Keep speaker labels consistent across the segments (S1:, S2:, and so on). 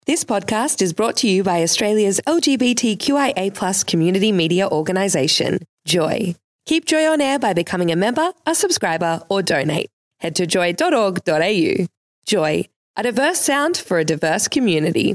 S1: This podcast is brought to you by Australia's LGBTQIA+ community media organisation, Joy. Keep Joy on air by becoming a member, a subscriber, or donate. Head to joy.org.au. Joy, a diverse sound for a diverse community.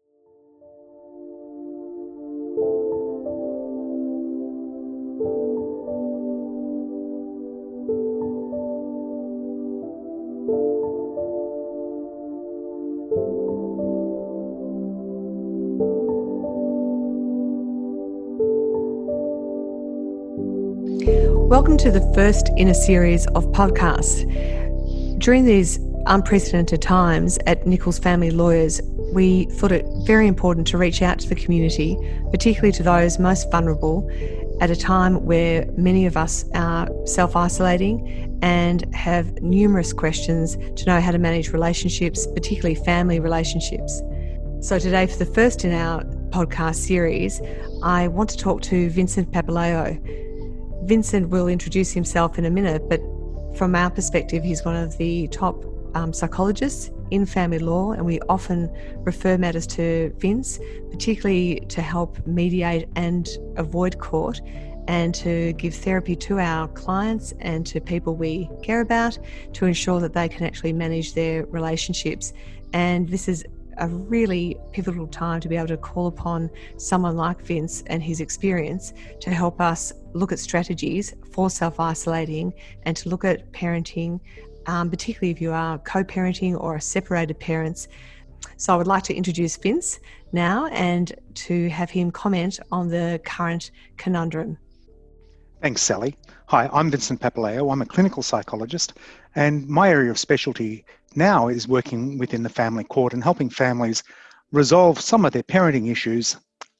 S2: Welcome to the first in a series of podcasts. During these unprecedented times at Nichols Family Lawyers, we thought it very important to reach out to the community, particularly to those most vulnerable, at a time where many of us are self-isolating and have numerous questions to know how to manage relationships, particularly family relationships. So today, for the first in our podcast series, I want to talk to Vincent Papaleo. Vincent will introduce himself in a minute, but from our perspective, he's one of the top psychologists in family law, and we often refer matters to Vince, particularly to help mediate and avoid court, and to give therapy to our clients and to people we care about to ensure that they can actually manage their relationships. And this is a really pivotal time to be able to call upon someone like Vince and his experience to help us look at strategies for self-isolating and to look at parenting, particularly if you are co-parenting or are separated parents. So I would like to introduce Vince now and to have him comment on the current conundrum.
S3: Thanks, Sally. Hi, I'm Vincent Papaleo. I'm a clinical psychologist, and my area of specialty now is working within the family court and helping families resolve some of their parenting issues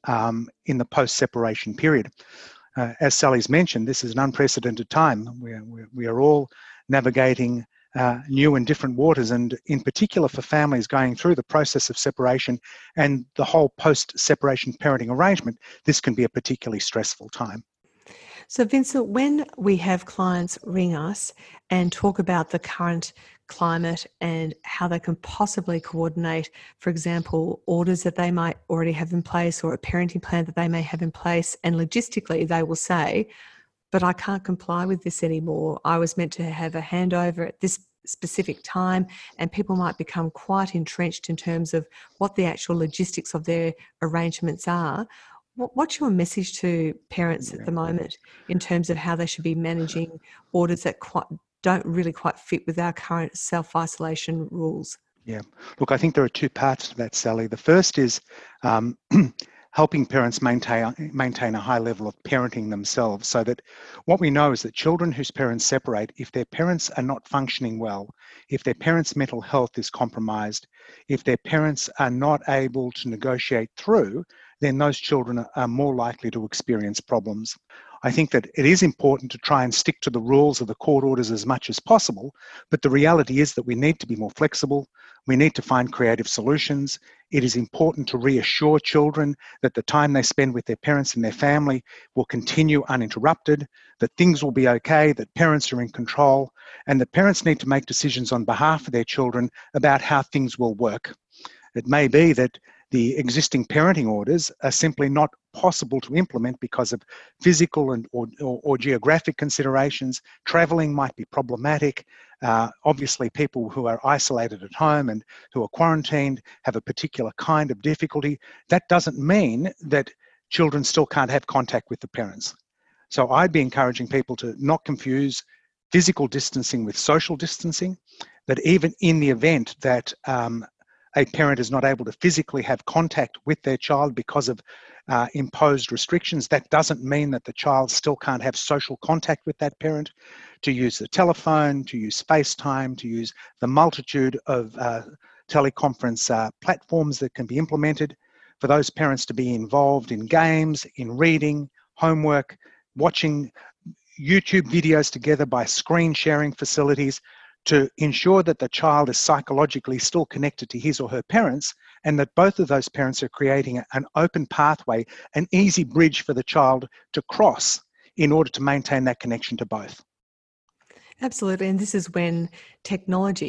S3: in the post-separation period. As Sally's mentioned, this is an unprecedented time. We are all navigating new and different waters, and in particular for families going through the process of separation and the whole post-separation parenting arrangement, this can be a particularly stressful time.
S2: So Vincent, when we have clients ring us and talk about the current climate and how they can possibly coordinate, for example, orders that they might already have in place or a parenting plan that they may have in place, and logistically they will say, but I can't comply with this anymore. I was meant to have a handover at this specific time, and people might become quite entrenched in terms of what the actual logistics of their arrangements are. What's your message to parents at the moment in terms of how they should be managing orders that don't really quite fit with our current self-isolation rules?
S3: Yeah, look, I think there are two parts to that, Sally. The first is helping parents maintain a high level of parenting themselves, so that what we know is that children whose parents separate, if their parents are not functioning well, if their parents' mental health is compromised, if their parents are not able to negotiate through, then those children are more likely to experience problems. I think that it is important to try and stick to the rules of the court orders as much as possible, but the reality is that we need to be more flexible. We need to find creative solutions. It is important to reassure children that the time they spend with their parents and their family will continue uninterrupted, that things will be okay, that parents are in control, and that parents need to make decisions on behalf of their children about how things will work. It may be that the existing parenting orders are simply not possible to implement because of physical or geographic considerations. Travelling might be problematic. Obviously, people who are isolated at home and who are quarantined have a particular kind of difficulty. That doesn't mean that children still can't have contact with the parents. So I'd be encouraging people to not confuse physical distancing with social distancing, that even in the event that a parent is not able to physically have contact with their child because of imposed restrictions, that doesn't mean that the child still can't have social contact with that parent, to use the telephone, to use FaceTime, to use the multitude of teleconference platforms that can be implemented, for those parents to be involved in games, in reading, homework, watching YouTube videos together by screen sharing facilities, to ensure that the child is psychologically still connected to his or her parents, and that both of those parents are creating an open pathway, an easy bridge for the child to cross in order to maintain that connection to both.
S2: Absolutely. And this is when technology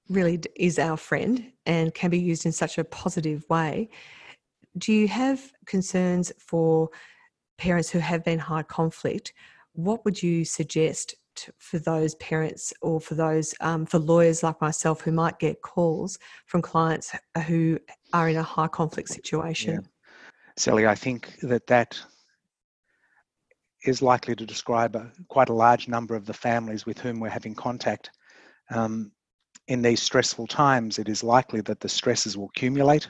S2: really is our friend and can be used in such a positive way. Do you have concerns for parents who have been high conflict? What would you suggest for those parents, or for those for lawyers like myself who might get calls from clients who are in a high conflict situation?
S3: Yeah. Sally, I think that is likely to describe quite a large number of the families with whom we're having contact. In these stressful times, it is likely that the stresses will accumulate.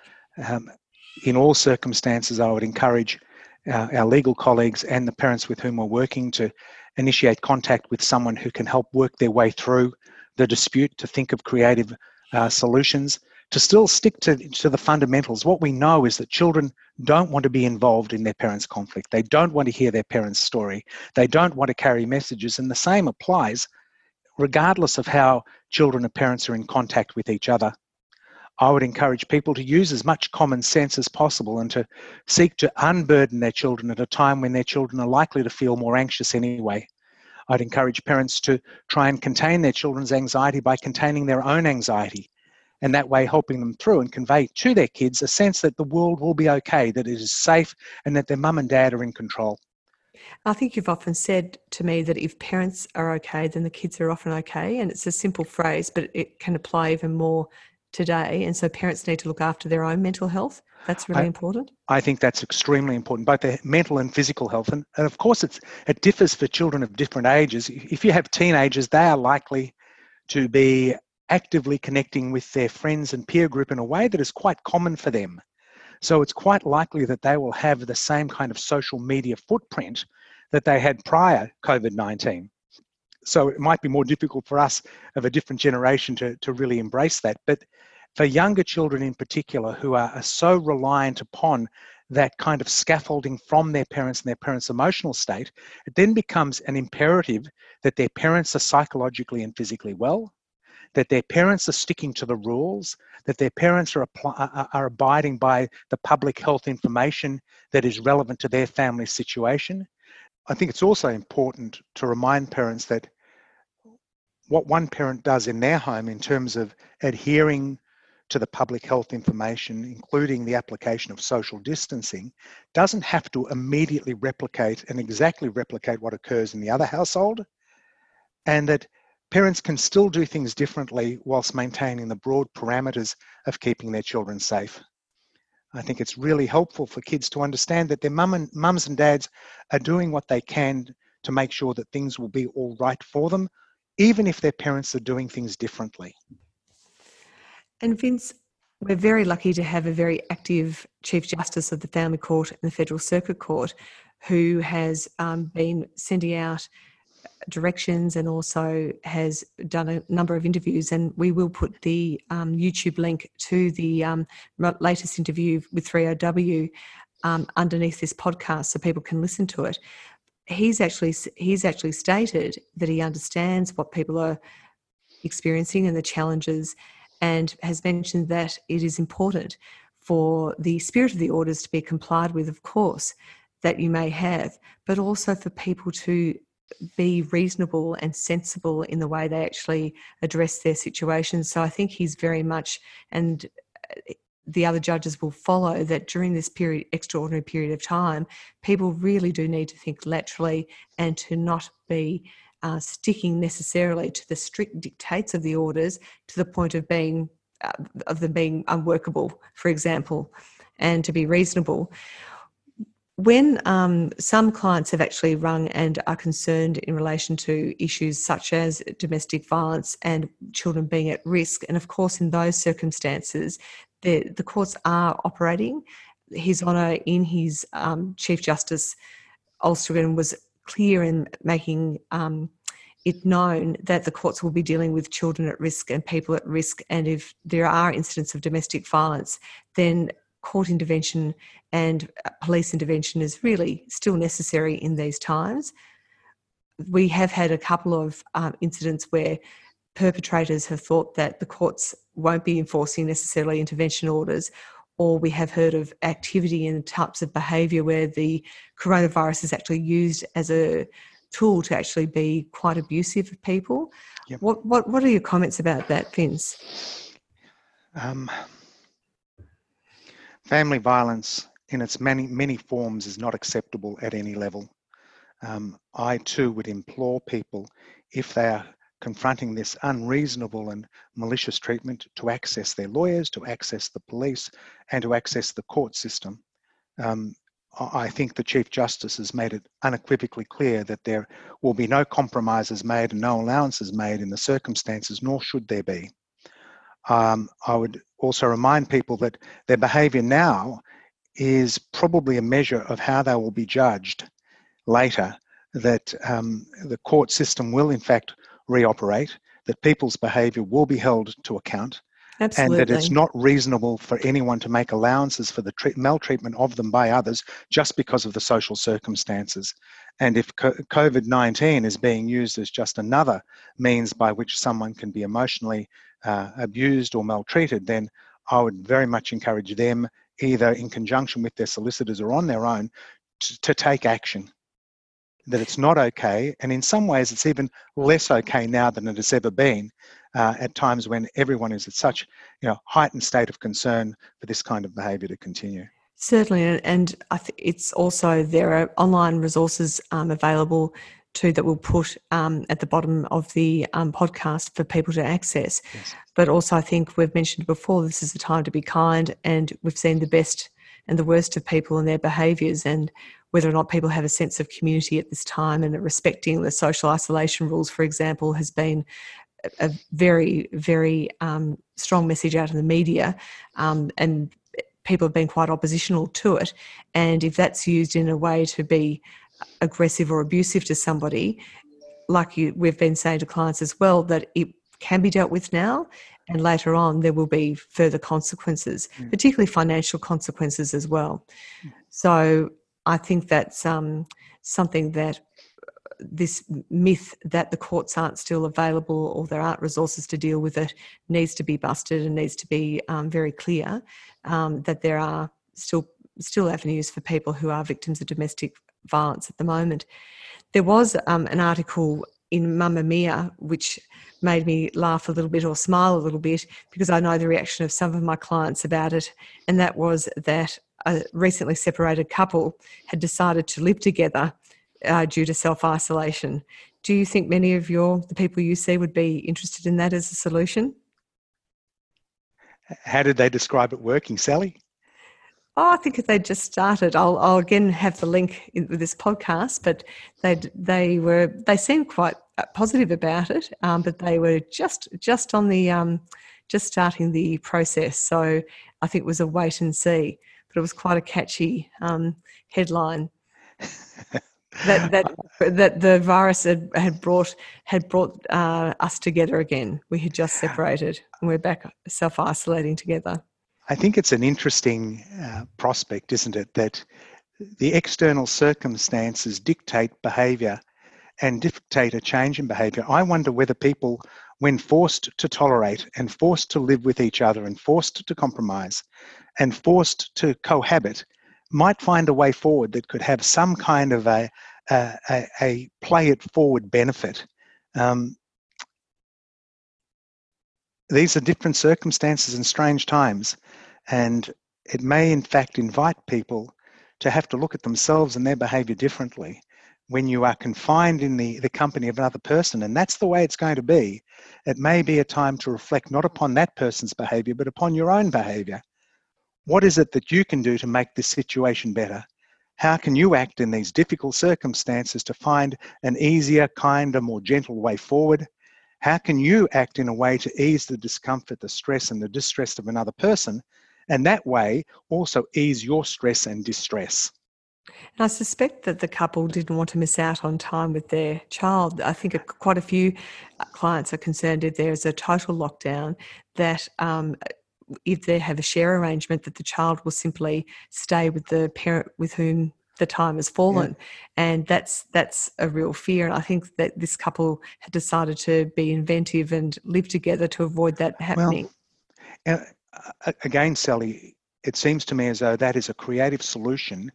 S3: In all circumstances, I would encourage our legal colleagues and the parents with whom we're working to initiate contact with someone who can help work their way through the dispute, to think of creative solutions, to still stick to the fundamentals. What we know is that children don't want to be involved in their parents' conflict. They don't want to hear their parents' story. They don't want to carry messages, and the same applies regardless of how children and parents are in contact with each other. I would encourage people to use as much common sense as possible and to seek to unburden their children at a time when their children are likely to feel more anxious anyway. I'd encourage parents to try and contain their children's anxiety by containing their own anxiety, and that way helping them through and convey to their kids a sense that the world will be okay, that it is safe, and that their mum and dad are in control.
S2: I think you've often said to me that if parents are okay, then the kids are often okay. And it's a simple phrase, but it can apply even more today. And so parents need to look after their own mental health. That's really important.
S3: I think that's extremely important, both their mental and physical health. And of course, it differs for children of different ages. If you have teenagers, they are likely to be actively connecting with their friends and peer group in a way that is quite common for them. So it's quite likely that they will have the same kind of social media footprint that they had prior COVID-19. So it might be more difficult for us of a different generation to really embrace that. But for younger children in particular, who are so reliant upon that kind of scaffolding from their parents and their parents' emotional state, it then becomes an imperative that their parents are psychologically and physically well, that their parents are sticking to the rules, that their parents are abiding by the public health information that is relevant to their family situation. I think it's also important to remind parents that what one parent does in their home in terms of adhering to the public health information, including the application of social distancing, doesn't have to immediately replicate and exactly replicate what occurs in the other household, and that parents can still do things differently whilst maintaining the broad parameters of keeping their children safe. I think it's really helpful for kids to understand that their mums and dads are doing what they can to make sure that things will be all right for them, even if their parents are doing things differently.
S2: And Vince, we're very lucky to have a very active Chief Justice of the Family Court and the Federal Circuit Court, who has been sending out directions and also has done a number of interviews, and we will put the YouTube link to the latest interview with 3OW underneath this podcast so people can listen to it. He's actually stated that he understands what people are experiencing and the challenges, and has mentioned that it is important for the spirit of the orders to be complied with, of course, that you may have, but also for people to be reasonable and sensible in the way they actually address their situations. So I think he's very much, and the other judges will follow, that during this extraordinary period of time, people really do need to think laterally and to not be sticking necessarily to the strict dictates of the orders to the point of them being unworkable, for example, and to be reasonable. When some clients have actually rung and are concerned in relation to issues such as domestic violence and children being at risk, and of course in those circumstances the courts are operating. His Honour, in his Chief Justice Olstringen, was clear in making it known that the courts will be dealing with children at risk and people at risk, and if there are incidents of domestic violence, then court intervention and police intervention is really still necessary in these times. We have had a couple of incidents where perpetrators have thought that the courts won't be enforcing necessarily intervention orders, or we have heard of activity and types of behaviour where the coronavirus is actually used as a tool to actually be quite abusive of people.
S3: Yep.
S2: What are your comments about that, Vince?
S3: Family violence in its many forms is not acceptable at any level. I too would implore people, if they are confronting this unreasonable and malicious treatment, to access their lawyers, to access the police, and to access the court system. I think the Chief Justice has made it unequivocally clear that there will be no compromises made and no allowances made in the circumstances, nor should there be. I would also remind people that their behaviour now is probably a measure of how they will be judged later, that the court system will in fact reoperate, that people's behaviour will be held to account.
S2: Absolutely.
S3: And that it's not reasonable for anyone to make allowances for the maltreatment of them by others just because of the social circumstances. And if COVID-19 is being used as just another means by which someone can be emotionally abused or maltreated, then I would very much encourage them, either in conjunction with their solicitors or on their own, to take action. That it's not okay, and in some ways it's even less okay now than it has ever been, at times when everyone is at such heightened state of concern for this kind of behaviour to continue.
S2: Certainly, and I think it's also, there are online resources available too that we'll put at the bottom of the podcast for people to access.
S3: Yes.
S2: But also, I think we've mentioned before, this is the time to be kind, and we've seen the best and the worst of people and their behaviours, and whether or not people have a sense of community at this time, and respecting the social isolation rules, for example, has been a very, very strong message out in the media, and people have been quite oppositional to it. And if that's used in a way to be aggressive or abusive to somebody, like we've been saying to clients as well, that it can be dealt with now, and later on there will be further consequences, particularly financial consequences as well. So I think that's something that this myth that the courts aren't still available or there aren't resources to deal with it needs to be busted, and needs to be very clear that there are still avenues for people who are victims of domestic violence at the moment. There was an article in Mamamia which made me laugh a little bit or smile a little bit, because I know the reaction of some of my clients about it, and that was that a recently separated couple had decided to live together due to self-isolation. Do you think many of the people you see would be interested in that as a solution?
S3: How did they describe it working, Sally?
S2: Oh, I think if they just started, I'll again have the link with this podcast, but they seemed quite positive about it, but they were just on the just starting the process. So I think it was a wait and see, but it was quite a catchy headline. that the virus had brought us together again. We had just separated, and we're back self-isolating together.
S3: I think it's an interesting prospect, isn't it, that the external circumstances dictate behaviour and dictate a change in behaviour. I wonder whether people, when forced to tolerate and forced to live with each other and forced to compromise and forced to cohabit, might find a way forward that could have some kind of a play it forward benefit. These are different circumstances and strange times, and it may in fact invite people to have to look at themselves and their behaviour differently when you are confined in the company of another person, and that's the way it's going to be. It may be a time to reflect not upon that person's behaviour, but upon your own behaviour. What is it that you can do to make this situation better? How can you act in these difficult circumstances to find an easier, kinder, more gentle way forward? How can you act in a way to ease the discomfort, the stress and the distress of another person, and that way also ease your stress and distress?
S2: And I suspect that the couple didn't want to miss out on time with their child. I think quite a few clients are concerned if there's a total lockdown, that if they have a share arrangement, that the child will simply stay with the parent with whom the time has fallen. Yeah. And that's a real fear. And I think that this couple had decided to be inventive and live together to avoid that happening.
S3: Well, again, Sally, it seems to me as though that is a creative solution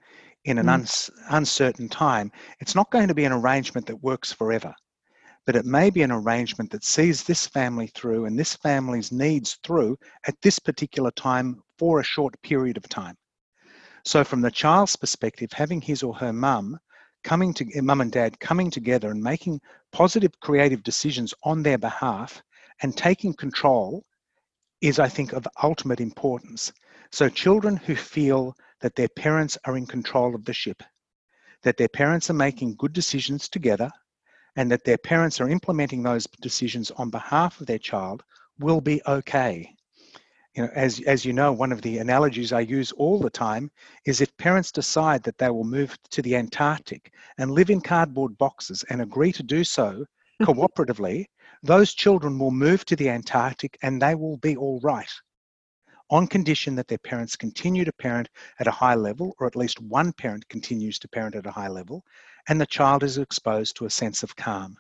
S3: in an uncertain time, it's not going to be an arrangement that works forever, but it may be an arrangement that sees this family through and this family's needs through at this particular time for a short period of time. So from the child's perspective, having his or her mum and dad coming together and making positive creative decisions on their behalf and taking control is, I think, of ultimate importance. So children who feel that their parents are in control of the ship, that their parents are making good decisions together, and that their parents are implementing those decisions on behalf of their child will be okay. You know, as you know, one of the analogies I use all the time is if parents decide that they will move to the Antarctic and live in cardboard boxes and agree to do so cooperatively, those children will move to the Antarctic and they will be all right, on condition that their parents continue to parent at a high level, or at least one parent continues to parent at a high level, and the child is exposed to a sense of calm.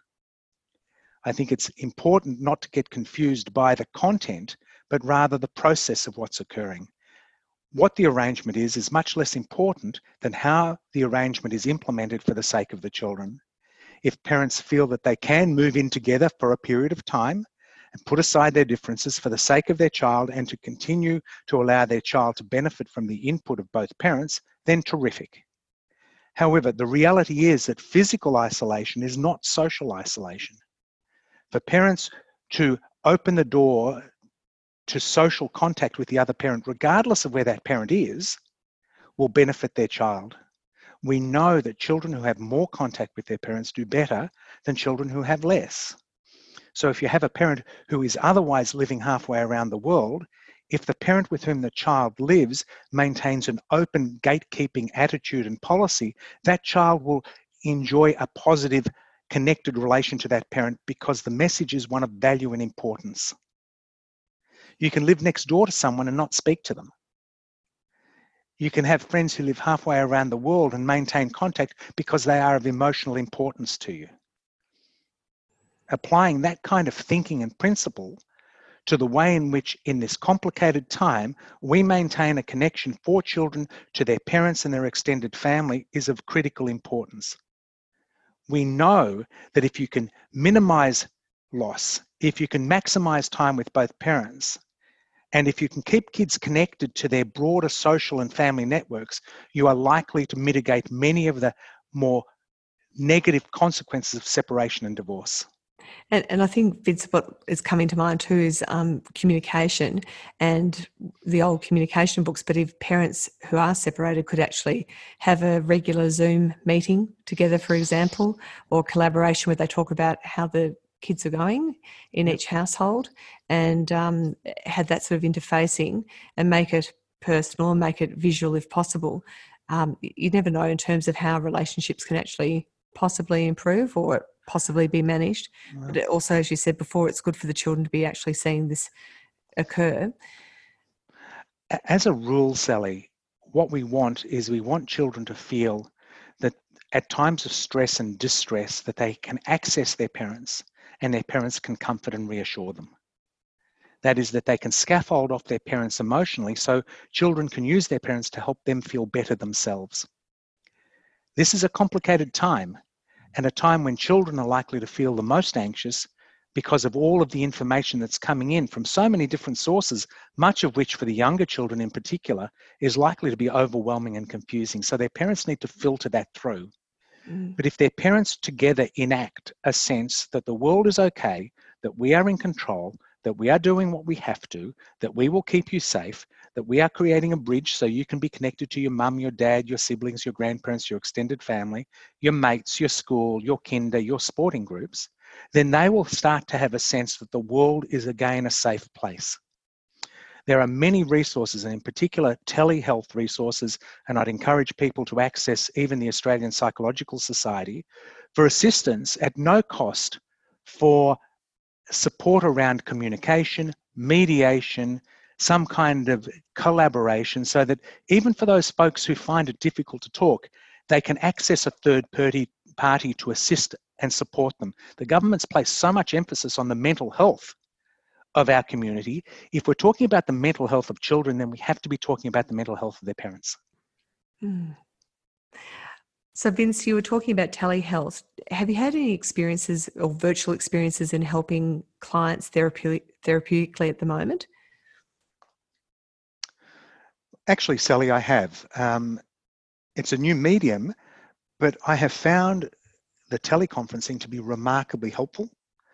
S3: I think it's important not to get confused by the content, but rather the process of what's occurring. What the arrangement is much less important than how the arrangement is implemented for the sake of the children. If parents feel that they can move in together for a period of time and put aside their differences for the sake of their child and to continue to allow their child to benefit from the input of both parents, then terrific. However, the reality is that physical isolation is not social isolation. For parents to open the door to social contact with the other parent, regardless of where that parent is, will benefit their child. We know that children who have more contact with their parents do better than children who have less. So if you have a parent who is otherwise living halfway around the world, if the parent with whom the child lives maintains an open gatekeeping attitude and policy, that child will enjoy a positive, connected relation to that parent because the message is one of value and importance. You can live next door to someone and not speak to them. You can have friends who live halfway around the world and maintain contact because they are of emotional importance to you. Applying that kind of thinking and principle to the way in which, in this complicated time, we maintain a connection for children to their parents and their extended family is of critical importance. We know that if you can minimize loss, if you can maximize time with both parents, and if you can keep kids connected to their broader social and family networks, you are likely to mitigate many of the more negative consequences of separation and divorce.
S2: And I think, Vince, what is coming to mind too is communication and the old communication books. But if parents who are separated could actually have a regular Zoom meeting together, for example, or collaboration where they talk about how the kids are going in each household and have that sort of interfacing and make it personal and make it visual if possible. You never know in terms of how relationships can actually possibly improve or possibly be managed. Wow. But also, as you said before, it's good for the children to be actually seeing this occur.
S3: As a rule, Sally, what we want children to feel that at times of stress and distress that they can access their parents and their parents can comfort and reassure them. That is, that they can scaffold off their parents emotionally so children can use their parents to help them feel better themselves. This is a complicated time, and a time when children are likely to feel the most anxious because of all of the information that's coming in from so many different sources, much of which for the younger children in particular is likely to be overwhelming and confusing. So their parents need to filter that through. But if their parents together enact a sense that the world is okay, that we are in control, that we are doing what we have to, that we will keep you safe, that we are creating a bridge so you can be connected to your mum, your dad, your siblings, your grandparents, your extended family, your mates, your school, your kinder, your sporting groups, then they will start to have a sense that the world is again a safe place. There are many resources, and in particular telehealth resources, and I'd encourage people to access even the Australian Psychological Society for assistance at no cost for support around communication, mediation, some kind of collaboration, so that even for those folks who find it difficult to talk, they can access a third party to assist and support them. The government's placed so much emphasis on the mental health of our community. If we're talking about the mental health of children, then we have to be talking about the mental health of their parents.
S2: So, Vince, you were talking about telehealth. Have you had any experiences or virtual experiences in helping clients therapeutically at the moment?
S3: Actually, Sally, I have. It's a new medium, but I have found the teleconferencing to be remarkably helpful.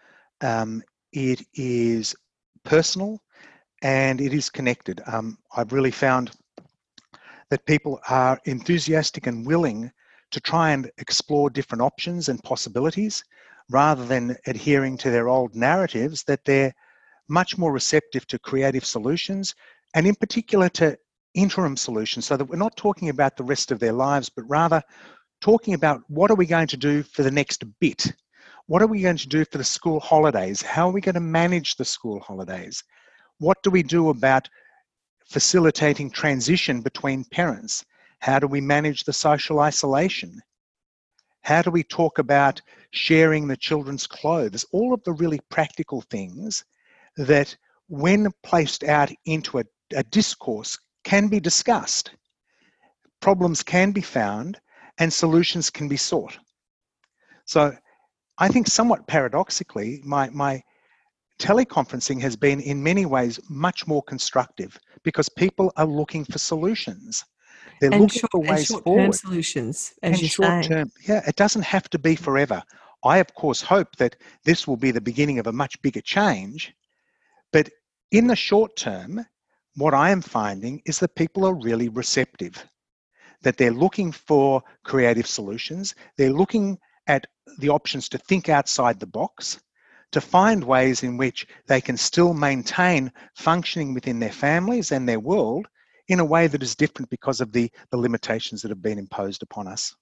S3: It is personal and it is connected. I've really found that people are enthusiastic and willing to try and explore different options and possibilities rather than adhering to their old narratives, that they're much more receptive to creative solutions and in particular to interim solutions, so that we're not talking about the rest of their lives, but rather talking about what are we going to do for the next bit? What are we going to do for the school holidays? How are we going to manage the school holidays? What do we do about facilitating transition between parents? How do we manage the social isolation? How do we talk about sharing the children's clothes? All of the really practical things that, when placed out into a discourse, can be discussed. Problems can be found and solutions can be sought. So I think somewhat paradoxically, my teleconferencing has been in many ways much more constructive because people are looking for solutions. They're looking for ways forward.
S2: Solutions, as
S3: and
S2: you
S3: short
S2: say.
S3: term, yeah, it doesn't have to be forever. I, of course, hope that this will be the beginning of a much bigger change. But in the short term, what I am finding is that people are really receptive, that they're looking for creative solutions. They're looking at the options to think outside the box, to find ways in which they can still maintain functioning within their families and their world in a way that is different because of the limitations that have been imposed upon us.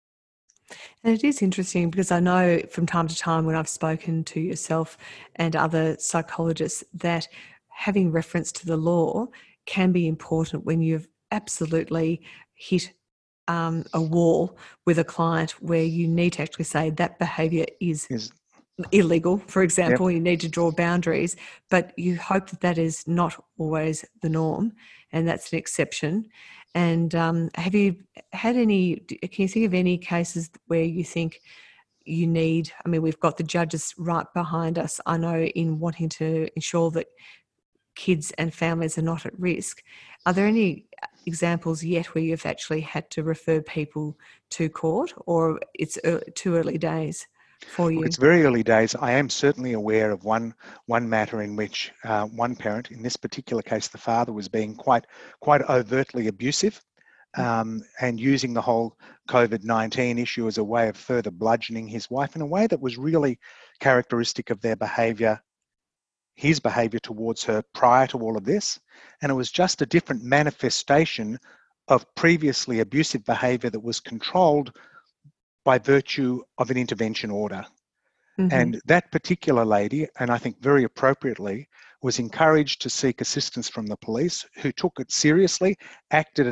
S2: And it is interesting because I know from time to time when I've spoken to yourself and other psychologists that having reference to the law can be important when you've absolutely hit a wall with a client where you need to actually say that behaviour is illegal, for example. Yep. You need to draw boundaries, but you hope that that is not always the norm and that's an exception. And have you had any, can you think of any cases where you think you need, I mean, we've got the judges right behind us, I know, in wanting to ensure that kids and families are not at risk. Are there any examples yet where you've actually had to refer people to court, or it's too early days for you?
S3: It's very early days. I am certainly aware of one matter in which one parent, in this particular case the father, was being quite overtly abusive and using the whole COVID-19 issue as a way of further bludgeoning his wife in a way that was really characteristic of their behaviour, his behaviour towards her prior to all of this. And it was just a different manifestation of previously abusive behaviour that was controlled by virtue of an intervention order. Mm-hmm. And that particular lady, and I think very appropriately, was encouraged to seek assistance from the police, who took it seriously, acted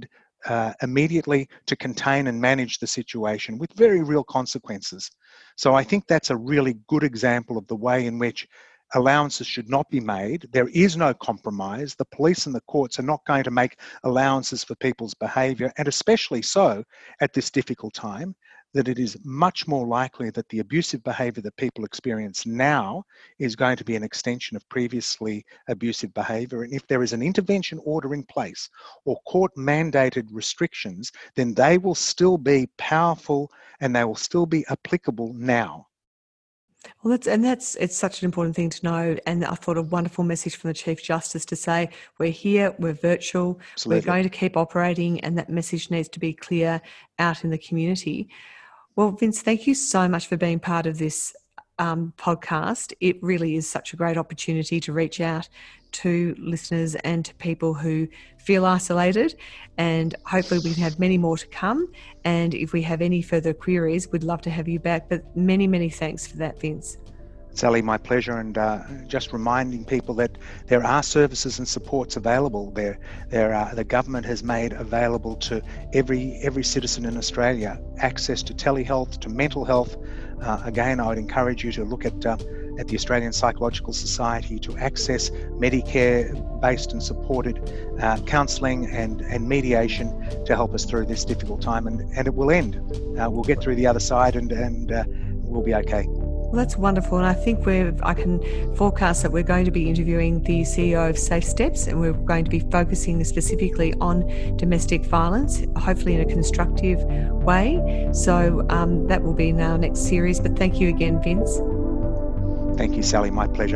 S3: immediately to contain and manage the situation with very real consequences. So I think that's a really good example of the way in which allowances should not be made. There is no compromise. The police and the courts are not going to make allowances for people's behaviour, and especially so at this difficult time, that it is much more likely that the abusive behaviour that people experience now is going to be an extension of previously abusive behaviour. And if there is an intervention order in place or court-mandated restrictions, then they will still be powerful and they will still be applicable now.
S2: Well, it's such an important thing to know. And I thought a wonderful message from the Chief Justice to say, we're here, we're virtual, Absolutely. We're going to keep operating, and that message needs to be clear out in the community. Well, Vince, thank you so much for being part of this podcast. It really is such a great opportunity to reach out to listeners and to people who feel isolated, and hopefully we can have many more to come. And if we have any further queries, we'd love to have you back. But many, many thanks for that, Vince.
S3: Sally, my pleasure, and just reminding people that there are services and supports available. The government has made available to every citizen in Australia access to telehealth, to mental health. Again, I would encourage you to look at at the Australian Psychological Society to access Medicare-based and supported counselling and mediation to help us through this difficult time, and it will end. We'll get through the other side and we'll be okay.
S2: Well, that's wonderful. And I think I can forecast that we're going to be interviewing the CEO of Safe Steps, and we're going to be focusing specifically on domestic violence, hopefully in a constructive way. So that will be in our next series. But thank you again, Vince.
S3: Thank you, Sally. My pleasure.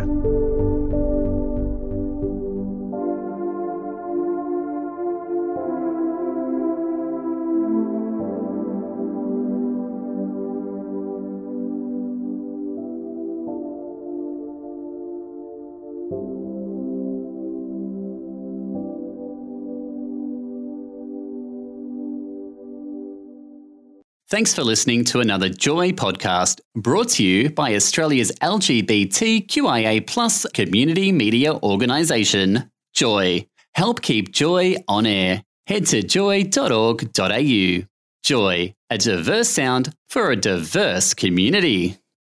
S4: Thanks for listening to another Joy podcast brought to you by Australia's LGBTQIA+ community media organisation, Joy. Help keep Joy on air. Head to joy.org.au. Joy, a diverse sound for a diverse community.